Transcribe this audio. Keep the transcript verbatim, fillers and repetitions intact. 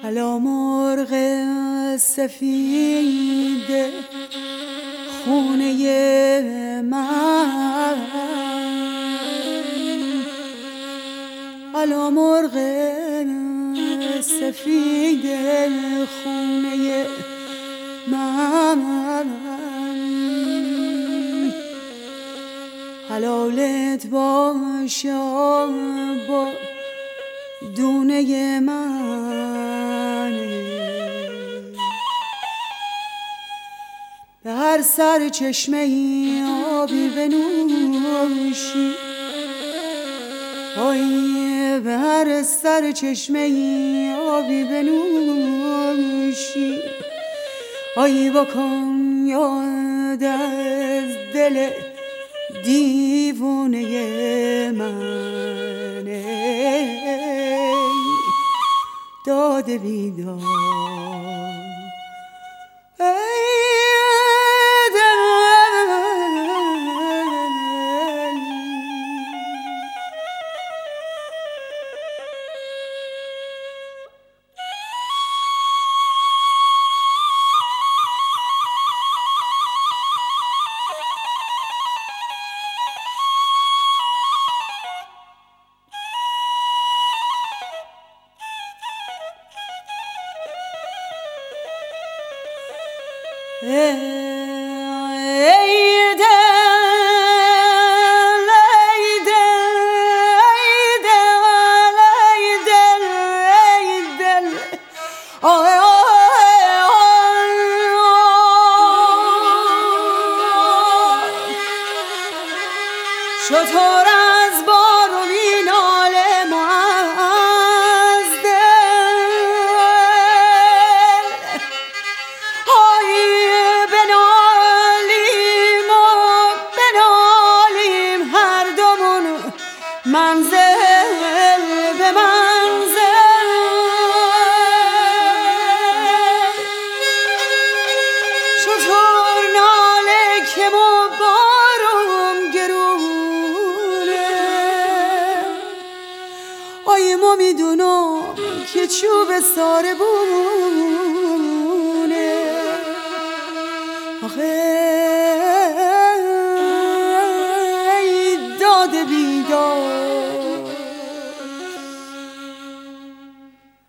الا مرغ سفید خونه من، الا مرغ سفید خونه من، حلالت باشه با دونه من، به هر سر چشمه ای آبی بنوشی، آی به هر سر چشمه ای آبی بنوشی، آی بکن یاد از دل دیوونه من، ای داد بیداد، ای دل ای دل ای دل ای دل ای دل آه شطور از بار و میناله منزل به منزل، شطور ناله که مو بارم گرونه، آی ما میدونم که چوب ساره بونه، آخه